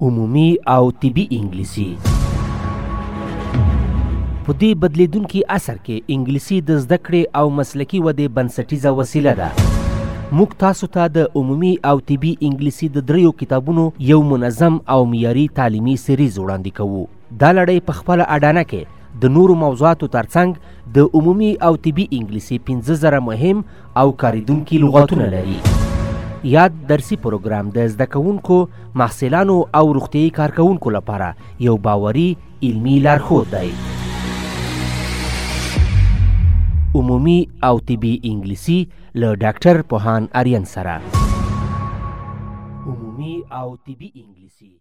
عمومي او طبي انګلیسي. په دې بدلیدونکي عصر کې انګلیسي د زده کړې او مسلکي ودې بنسټیزه وسیله ده. موږ تاسو ته د عمومي او طبي انګلیسي د 3 کتابونو یو منظم او معیاري تعلیمي سریز وړاندې کوو. دا لړۍ په خپله اډانه کې د نورو موضوعاتو ترڅنګ د عمومي او طبي انګلیسي 15,000 مهم او کاریدونکي لغاتونه لري. یاد درسي پروګرام د زده کوونکو، محصلانو او روغتیايي کارکوونکو لپاره یو باوري علمي لارښود دی. عمومي او طبي انګلیسي له ډاکټر پوهان آریان سره. عمومي او طبي انګلیسي.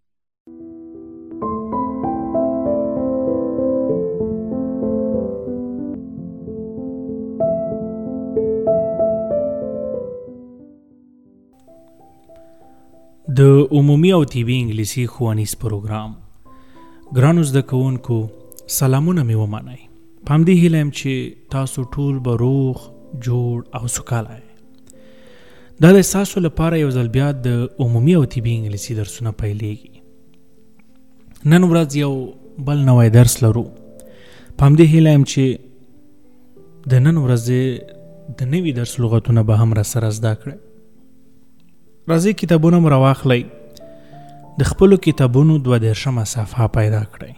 د عمومي او طبي انګلیسي ښوونیز پروګرام. ګرانو زده کوونکو، سلامونه مې ومنئ. په همدې هیله یم چې تاسو ټول به روغ، جوړ او سوکاله یې. دا د ستاسو لپاره یو ځل بیا د عمومي او طبي انګلیسي درسونه پیلېږي. نن ورځ یو بل نوی درس لرو. په همدې هیله یم چې د نن ورځې د نوي درس لغتونه به هم راسره زده کړئ. راځئ کتابونه مو راواخلئ. د خپلو کتابونو 22 صفحه پیدا کړئ.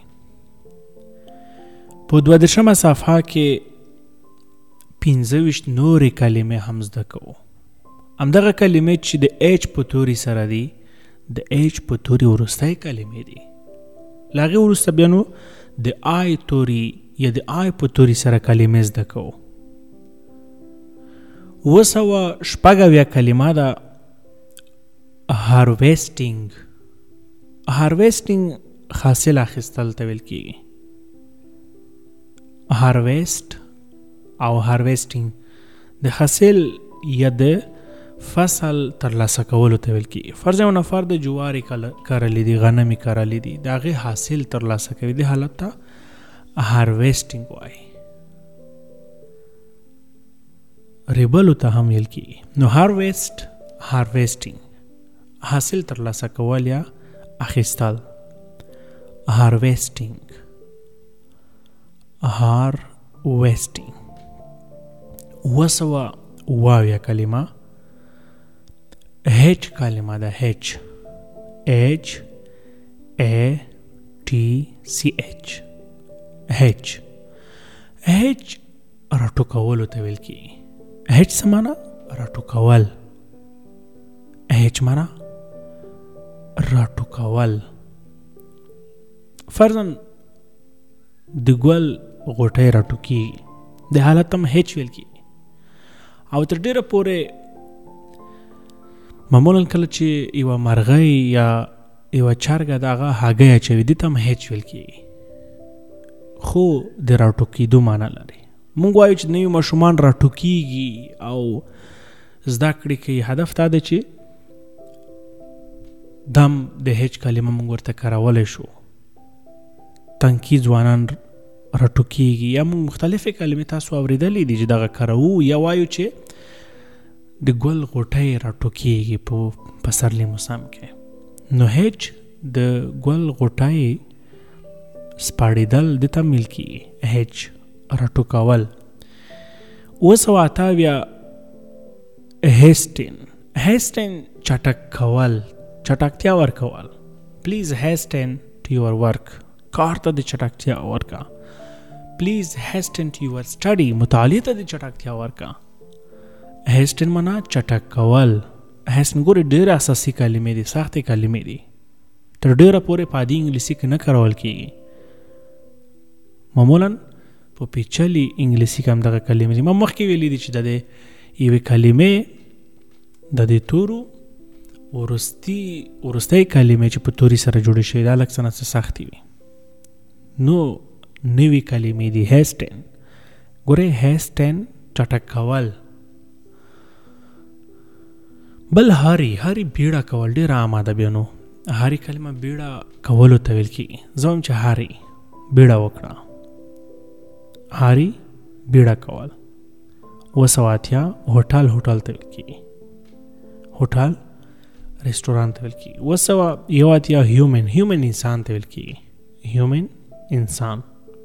په 22 صفحه کې 15 نورې کلمې هم زده کوو. همدغه کلمې چې د H په توري سره دي، د H په توري وروستی کلمې دي. له هغې وروسته بیا نو د I توري یا د I په توري سره کلمې زده کوو. 296 کلمه ده هارویسټینګ. هارویسټینګ حاصل اخیستل ته ویل کېږي. هارویسټ او هارویسټینګ د حاصل یا د فصل ترلاسه کولو ته ویل کېږي. فرض یو نفر د جوارې کرلی دي، غنمې کرلی دي، د هغې حاصل ترلاسه کوي. دې حالت ته هارویسټینګ وایي. ریبلو ته هم ویل کېږي. نو هارویسټ، هارویسټینګ حاصل ترلاسه کول یا اخیستل. هارویسټینګ، هارویسټینګ. 200 کلمه H کلمه ده. H H راټوکولو ته ویل کېږي. H څه معنا؟ راټوکول. H معنا راټوکول. فرضاً د ګل غوټۍ راټوکېږي، د حالت هم H ویل کېږي. او تر ډېره پورې معمولاً کله چې یوه مرغۍ یا یوه چرګه د هغه هګۍ اچوي، دې ته هم H ویل کېږي، خو د راټوکېدو معنا لري. موږ وایو چې نوي ماشومان راټوکېږي او زده کړې کوي. هدف دا دی چې دم د H کلمه موږ ورته کارولی شو. تنکي ځوانان راټوکېږي، یا موږ مختلفې کلمې تاسو اورېدلې دي چې دغه کاروو. یا وایو چې د ګل غوټۍ راټوکېږي په پسرلي موسم کې. نو H د ګل غوټۍ سپاړېدل دې ته ویل کېږي. H راټوکول. 228 هیسټین. هیسټین چټک کول، چټکتیا ورکول. پلیز هیسټین ټو یور ورک. کار ته د چټکتیا ورکا. پلیز هیسټین ټو یور سټډي. مطالعې ته د چټکتیا ورکا. هیسټین معنا چټک کول. هیسټین ګورې ډېرې اساسي کلمې دي، سختې کلمې دي، تر ډېره پورې په عادي انګلیسي کې نه کارول کېږي. معمولاً په پیچلي انګلیسي کې همدغه کلمې دي. ما مخکې ویلي دي چې د یوې کلمې د دې تورو وروستی کلمې چې په توري سره جوړې شوي دا لږ څه نه څه سختې وي. نو نوي کلمې دي. هیسټین ګورئ، هیسټین چټک کول. بل هاري بیړه کول ډېره عامه ده. بیا نو هاري کلمه بیړه کولو ته ویل کېږي. زه وایم چې هاري بیړه وکړه. هاري بیړه کول. 280 هوټل ته ویل کېږي. هوټل ریسټورانټ ته ویل کېږي. 201 هیومن انسان ته ویل کېږي. هیومن انسان.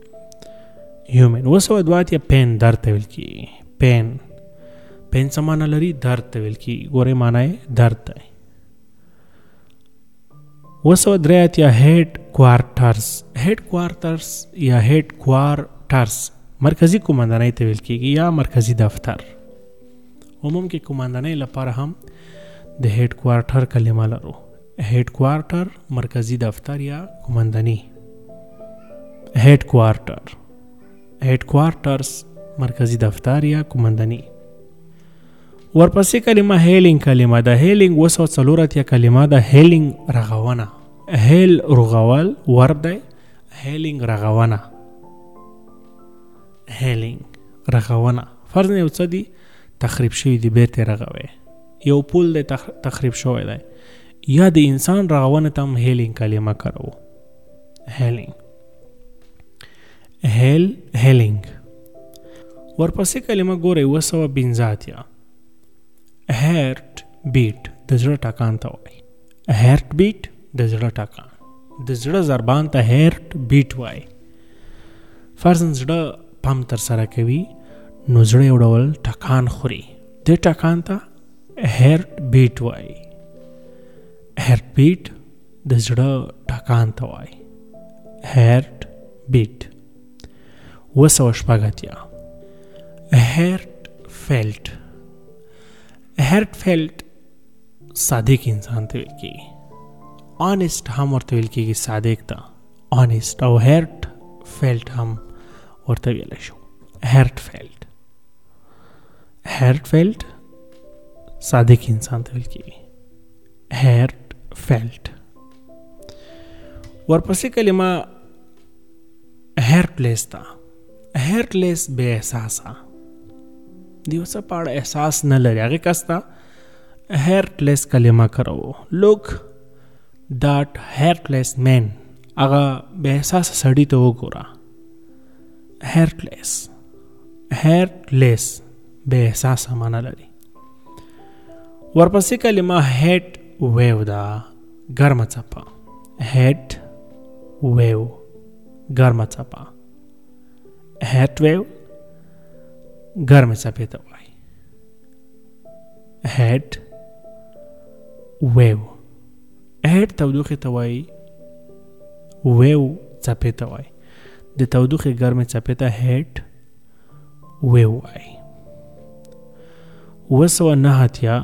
202 پین درد ته ویل کېږي. پین څه معنی لري؟ درد ته ویل کېږي. ګورئ معنی یې درد دی. 203 هیډ کوارټرز یا هیډ کوارټرز مرکزی قومندانۍ ته ویل کېږي یا مرکزی دفتر. عموم کې قومندانۍ لپاره هم د هیډ کوارټر کلمه لرو. هیډ کوارټر مرکزی دفتر یا قومنداني. هیډ کوارټرز مرکزی دفتر یا قومنداني. ورپسې کلمه هیلینګ کلمه ده. هیلینګ 204 کلمه ده. هیلینګ رغونه. هیل رغول ورد دی. هیلینګ رغونه. هیلینګ رغونه فرض نه یو څه دی تخریب شوی دی بیرته رغوي. یو پول دی تخریب شوی دی یا د انسان رغونه ته هم هیلینګ کلمه کارو. هیلینګ. ورپسې کلمه ګورئ 252 هارت بیټ د زړه ټکان ته وایي. هارت بیټ د زړه ټکان. د زړه ضربان ته هارت بیټ وایي. فرضاً زړه پم تر سره کوي نو زړه یو ډول ټکان خوري. د ټکان ته هارت بیټ وایي. هارت بیټ د زړه ټکان ته وایي. هارت بیټ. 280 هارت فیلټ. هارت فیلټ صادق انسان ته ویل کېږي. آنیسټ هم ورته ویل کېږي. صادق ته آنیسټ او هارت فیلټ هم ورته ویلی شو. هارت فیلټ صادق انسان ته ویل کېږي. هارت فیلټ. ورپسې کلمه هارټلیس ده. هارټلیس بې احساسه. د یو څه په اړه احساس نه لري هغې کس ته هارټلیس کلمه کاروو. لوک دات هارټلیس مین. هغه بې احساسه سړي ته وګوره. هارټلیس بې احساسه معنی لري. ورپسې کلمه هیټ ویو ده. ګرمه څپه. هیټ ویو ګرمه څپه. هیټ ویو ګرمه څپې ته وایي. هیټ ویو. هیټ تودوخې ته وایي. ویو څپې ته وایي. د تودوخې ګرمې څپې ته هیټ ویو وایي. 209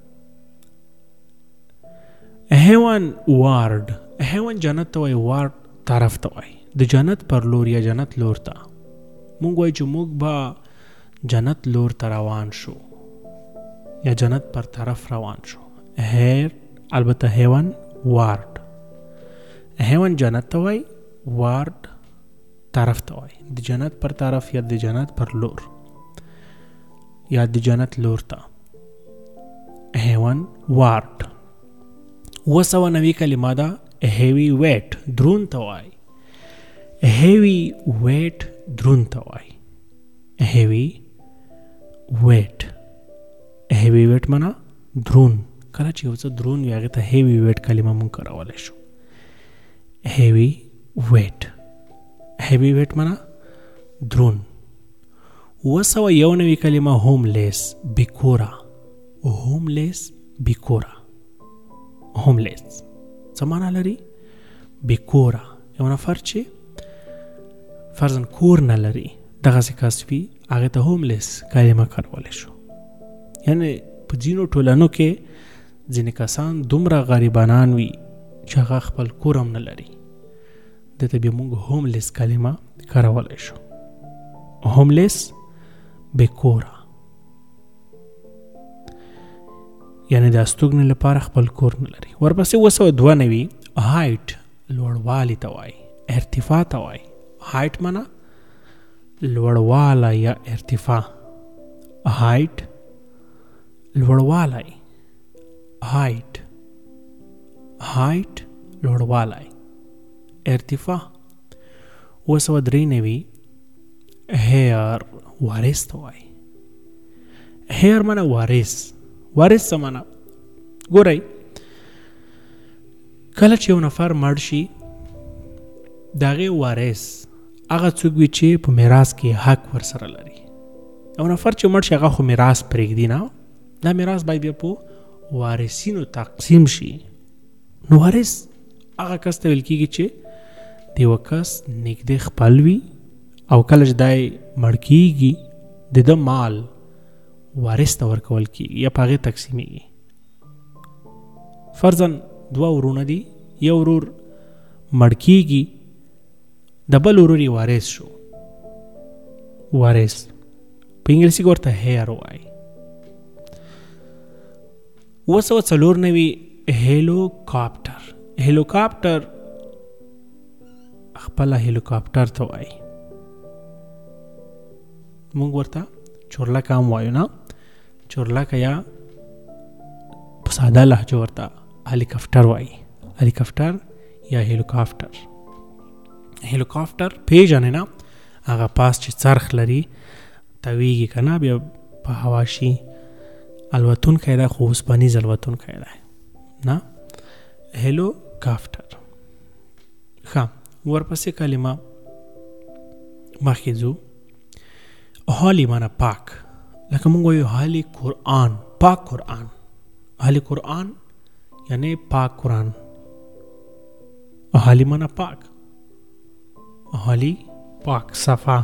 هیوان وارد. هیوان جنت ته وایي. وارد طرف ته وایي. د جنت پر لور یا جنت لور ته. مونږ وایي چې مونږ به جنت لور ته روان شو یا جنت پر طرف روان شو. البته هیوان وارد. هیوان جنت ته وایي. وارد طرف ته وایي. د جنت پر طرف یا د جنت پر لور یا د جنت لور ته. هیوان وارد. 290 کلمه ده. هیوی ویټ درون ته وایي. هیوی ویټ درون ته وایي. هیوی ویټ. هیوی ویټ معنی درون. کله چې یو څه درون وي هغې ته هیوی ویټ کلمه مونږ کارولی شو. هیوی ویټ. هیوی ویټ معنی درون. 291 کلمه هوملیس. بیکوره. هوملیس بیکوره. هوملیس څه معنی لري؟ بیکوره. یو نفر چې فرضاً کور نه لري دغسې کس وي هغې ته هوملیس کلمه کارولی شو. یعنې په ځینو ټولنو کې ځینې کسان دومره غریبانان وي چې هغه خپل کور هم نه لري. دې ته بیا موږ هوملیس کلمه کارولی شو. هوملیس بیکوره. یعنی د استوګنې لپاره خپل کور نه لري. ورپسې 292 هایټ لوړوالی ته وایي. ارتفاع ته وایي. هایټ معنی لوړوالی یا ارتفاع. هایټ لوړوالی. هایټ لوړوالی. ارتفاع. 293 هیر وارث ته وایي. هیر معنی وارث. وارث څه معنی؟ ګورئ کله چې یو نفر مړ شي د هغې وارث هغه څوک وي چې په میراث کې حق ورسره لري. یو نفر چې مړ شي هغه خو میراث پرېږدي نه، دا میراث باید بیا په وارثینو تقسیم شي. نو وارث هغه کس ته ویل کېږي چې د یوه کس نږدې خپل وي او کله چې دی مړ کېږي د ده مال وارث ته ورکول کېږي یا په هغې تقسیمېږي. فرضاً دوه ورونه دي، یو ورور مړ کېږي د بل ورور یې وارث شو. وارث په انګلیسي کې ورته هیر وایي. 1994 هیلوکاپټر خپله هیلوکاپټر ته وایي. مونږ ورته چورلکه هم وایو نه، چورلکه یا په ساده لهجه ورته هلیکاپټر وایي. هلیکاپټر یا هیلوکاپټر پیژنې نه، هغه پاس چې څرخ لري تاویږي که نه، بیا په هوا شي الوتونکی دی، خو اوسپنیز الوتونکی دی نه، هیلوکاپټر. ښه، ورپسې کلمه مخکې ځو. هالی معنی پاک، لکه مونږ وایو هالی قرآن، پاک قرآن. هالی قرآن یعنی پاک قرآن. هالی معنی پاک، هالی پاک صفا.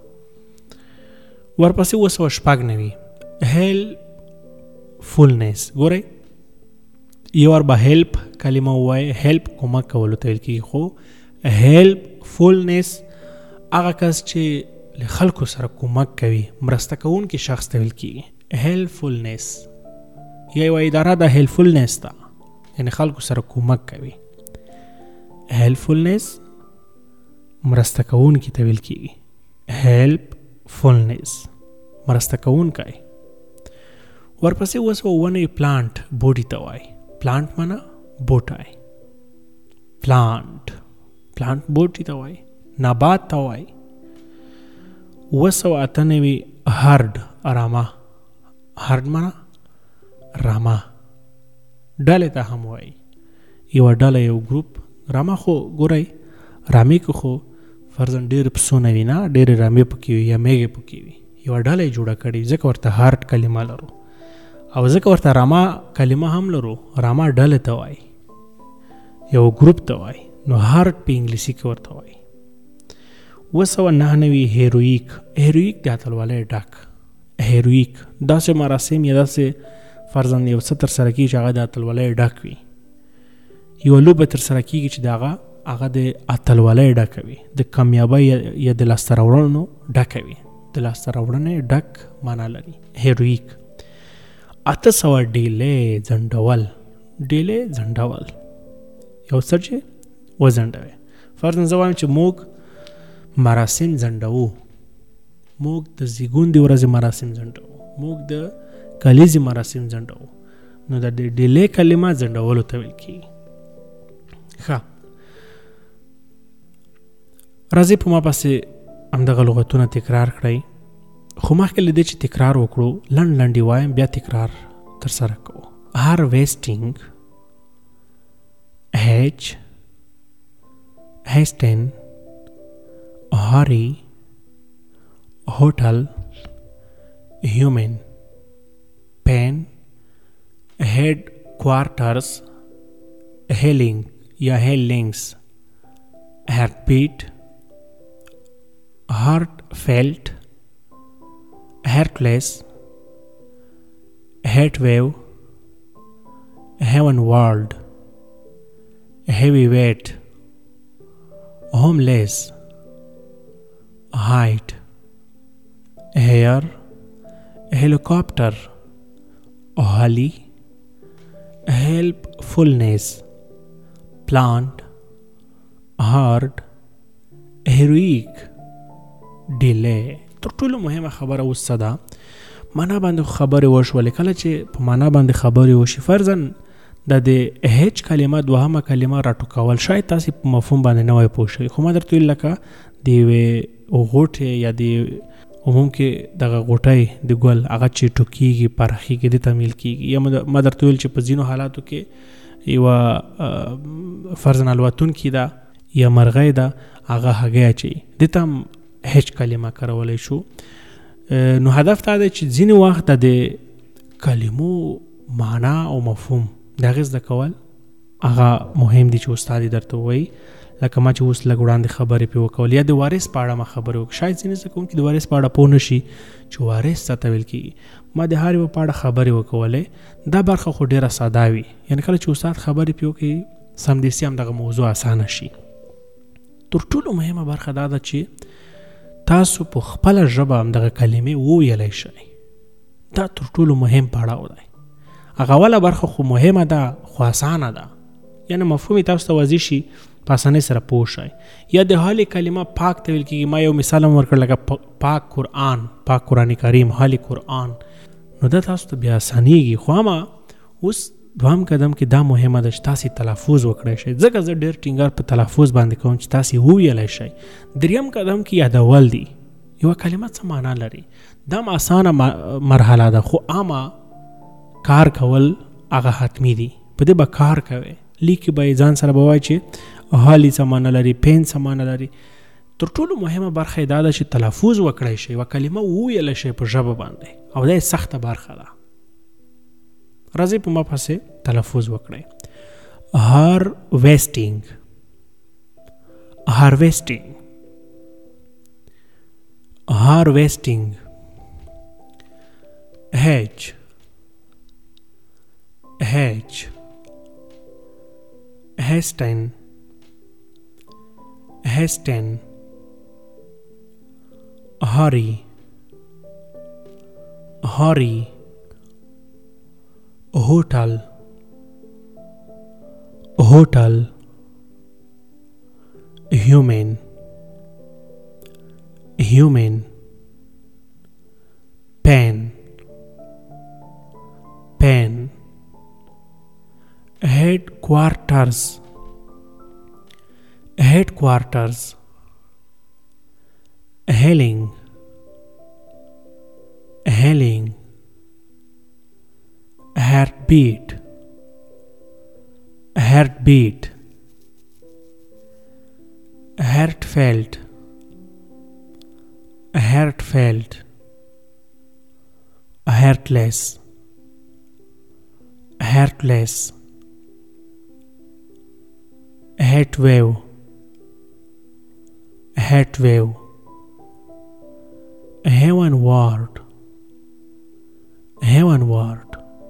ورپسې 296 هیل فولنس. ګورئ یو ور به هیلپ کلمه ووایي، هیلپ کمک کولو ته ویل کېږي، خو هیلپ فولنس هغه کس چې له خلکو سره کومک کوي، مرسته کوونکی شخص ته ویل کېږي هیلپفولنس. یا یوه اداره ده هیلپفولنس ده، یعنی خلکو سره کومک کوي. هیلپفولنس مرسته کوونکی ته ویل کېږي هیلپفولنس، مرسته کوونکی. ورپسې 201 پلانټ بوټي ته وایي. پلانټ معنی بوټی، پلانټ بوټي ته وایي، نبات ته وایي. 298 هرد رامه. هرد معنی رامه، ډلې ته هم وایي. یوه ډله یو ګروپ. رامه خو ګورئ رامې که خو فرضاً ډېر پسونه وي نه، ډېرې رامې پکې وي یا میږې پکې وي، یوه ډله یې جوړه کړې، ځکه ورته هرد کلمه لرو، او ځکه ورته رامه کلمه هم لرو. رامه ډلې ته وایي، یو ګروپ ته وایي. نو هرد په انګلیسي کې ورته وایي. 299 هیرویک. هیرویک د اتلولۍ ډک. هیرویک داسې مراسم یا داسې فرضاً یو څه ترسره کېږي چې هغه د اتلولۍ ډک وي. یوه لوبه ترسره کېږي چې د هغه د اتلولۍ ډکه وي، د کامیابۍ یا د لاسته راوړنو ډکه وي. د لاسته راوړنې ډک معنا لري هیرویک. 800 ډیلې ځنډول. ډیلې ځنډول یو څه چې وځنډوي. فرضاً زه وایم چې موږ مراسم ځنډوو، موږ د زیږون د ورځې مراسم ځنډوو، موږ د کلیزې مراسم ځنډوو. نو د ډیلې کلمه ځنډولو ته ویل کېږي. ښه، راځئ په ما پسې همدغه لغتونه تکرار کړئ، خو مخکې له دې چې تکرار وکړو لنډ لنډې وایم، بیا تکرار ترسره کوو. هارویسټینګ، هیسټن، هاري، هوټل، هیومن، پین، هیډ کوارټرز، هیلینګ یا هیلینګز، هارت بیٹ، هارت فیلٹ، heartless, heat wave, heaven world, heavyweight, homeless, height, hair, helicopter, holly, helpfulness, plant, hard, heroic, delay. تر ټولو مهمه خبره اوس څه ده؟ معنا باندې خبرې وشولې. کله چې په معنا باندې خبرې وشي، فرضاً د هیچ کلمه دوهمه کلمه راټوکول، شاید تاسې په مفهوم باندې نه وای پوه شوي، خو ما درته ویل لکه د یوې غوټې یا د عموم کې دغه غوټۍ د ګل هغه چې ټوکېږي، پرخېږي، دې ته میل کېږي. یا ما درته ویل چې په ځینو حالاتو کې یو فرضاً الوتونکي ده یا مرغۍ ده هغه هګۍ اچوي، دې ته هم هیچ کلمه کارولی شو. نو هدف دا دی چې ځینې وخت د کلمو معنا او مفهوم د هغې زده کول هغه مهم دي چې استاد یې درته ووایي. لکه ما چې اوس لږ وړاندې خبرې پرې وکول یا د وارث په اړه ما خبرې وکړ، شاید ځینې زده کوونکي د وارث په اړه پوه نه شي چې وارث څه ته ویل کېږي. ما د هر یو په اړه خبرې وکولې، دا برخه خو ډېره ساده وي، یعنې کله چې استاد خبرې پرې وکړي سمدستي هم دغه موضوع اسانه شي. تر ټولو مهمه برخه دا ده چې تاسو په خپله ژبه همدغه کلمې وویلی شئ. دا تر ټولو مهم پړاو دی. هغه اوله برخه خو مهمه ده خو اسانه ده، یعنې مفهوم یې تاسو ته واضح شي، په اسانۍ سره پوه شئ. یا د حال کلمه پاک ته ویل کېږي. ما یو مثال هم ورکړ لکه پاک قرآن، پاک قرآن کریم، حال قرآن. نو دا تاسو ته بیا اسانېږي. خو اما اوس دوام قدم کې دا مهمه ده چې تاسې تلفظ وکړی شئ. ځکه زه ډېر ټینګار په تلفظ باندې کوم چې تاسې وویلی شئ. دریم قدم کې یادول دي، یوه کلمه څه معنا لري. دا هم اسانه مرحله ده، خو اما کار کول هغه حتمی دي. په دې به کار کوئ. لیکي به یې ځان سره به وایي چې حالي څه معنا لري، پین څه معنا لري. تر ټولو مهمه برخه یې دا ده چې تلفظ وکړی شئ، یوه کلمه وویلی شئ په ژبه باندې، او دا یې سخته برخه ده. راځئ په ما پسې تلفظ وکړئ. هارویسټینګ، هارویسټینګ، هارویسټینګ. هیچ، هیچ. hasten, hasten. hurry, hurry. hotel, hotel. human, human. pen, pen. headquarters, headquarters. hailing, hailing. heartbeat, heartbeat. heartfelt, heartfelt. heartless, heartless. heat wave, heat wave. heavenward, heavenward.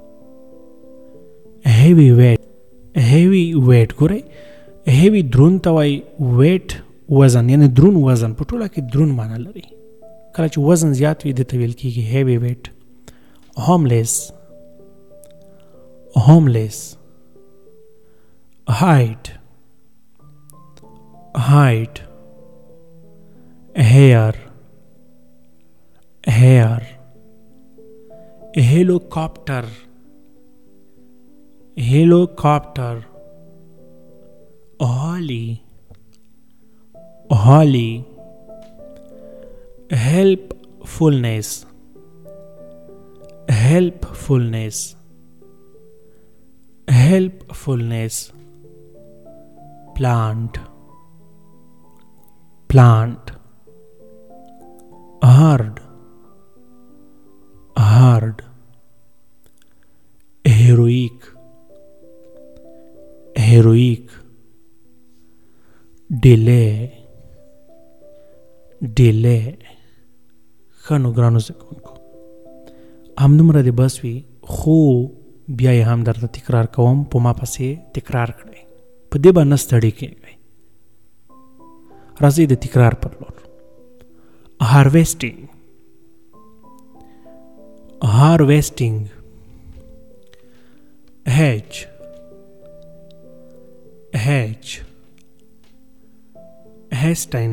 heavy weight, heavy weight. ګورئ heavy درون ته وایي، weight وزن، یعنی درون وزن. په ټوله کې درون معنا لري. کله چې وزن زیات وي دې ته ویل کېږي heavy weight. homeless, homeless. height, height. hair, hair. helicopter, helicopter. holly, holly. helpfulness, helpfulness. helpfulness. plant, plant. hard, hard. heroic, heroic. delay, delay. خانو ګرانو زده کوونکو همدومره دې بس وي، خو بیا یې هم درته تکرار کوم، په ما پسې تکرار کړئ، په دې به نه ستړي کېږئ. راځئ د تکرار پر لور. هارویسټینګ، هارویسټینګ. هیچ، هیچ. hasten,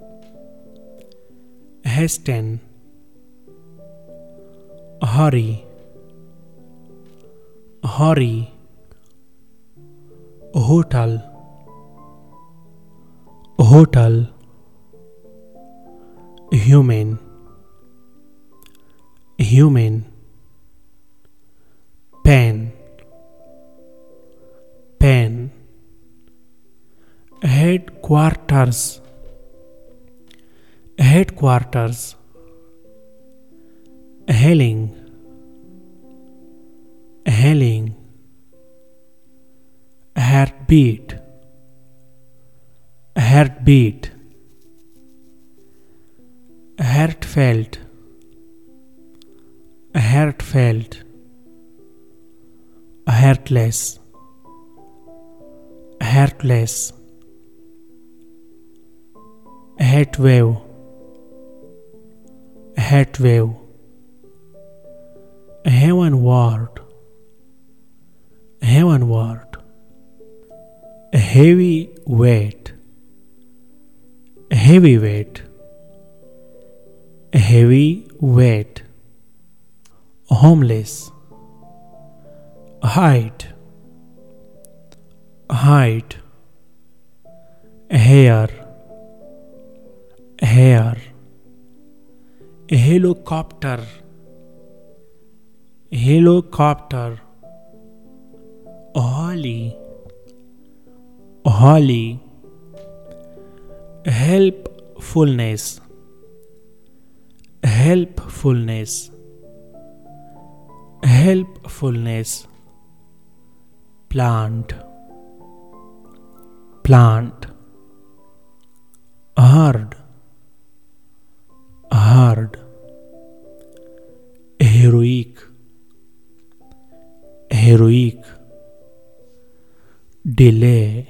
hasten. hurry, hurry. hotel, hotel. human, human. pen, headquarters, headquarters, helling, helling, heartbeat, heartbeat, heartfelt, heartfelt, heartless, heartless, heatwave, heatwave, heavenward, heavenward, heavy weight, heavy weight, heavy weight, homeless, height, height, hair, hair, helicopter, helicopter, holly, holly, helpfulness, helpfulness, helpfulness, plant, plant, hard, hard, heroic, heroic, delay,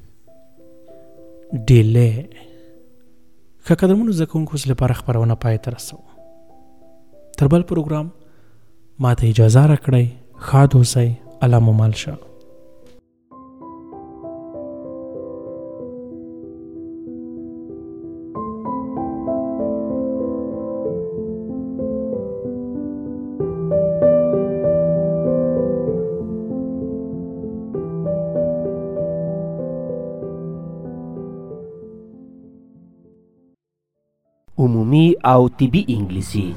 delay. که قدرمنو زکونکو اوس لپاره خپرونه پای ته رسو. تر بل پروګرام ما ته اجازه راکړئ. ښاد اوسئ. الله مو مل شه. عمومي او طبي انګلیسي.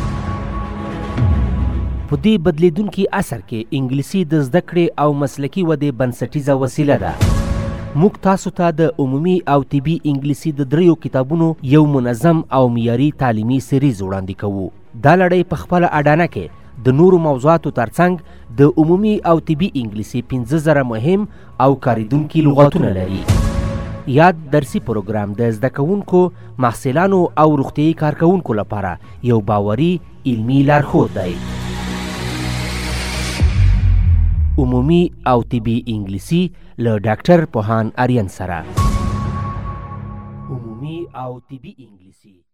په دې بدلیدونکي عصر کې انګلیسي د زده کړې او مسلکي ودې بنسټیزه وسیله ده. موږ تاسو ته د عمومي او طبي انګلیسي د 3 کتابونو یو منظم او معیاري تعلیمي سریز وړاندې کوو. دا لړۍ په خپله اډانه کې د نورو موضوعاتو ترڅنګ د عمومي او طبي انګلیسي 15,000 مهم او کاریدونکي لغاتونه لري. یاد درسي پروګرام د زده کوونکو، محصلانو او روغتیايي کارکوونکو لپاره یو باوري علمي لارښود دی. عمومي او طبي انګلیسي له ډاکټر پوهان آریان سره. عمومي او طبي انګلیسي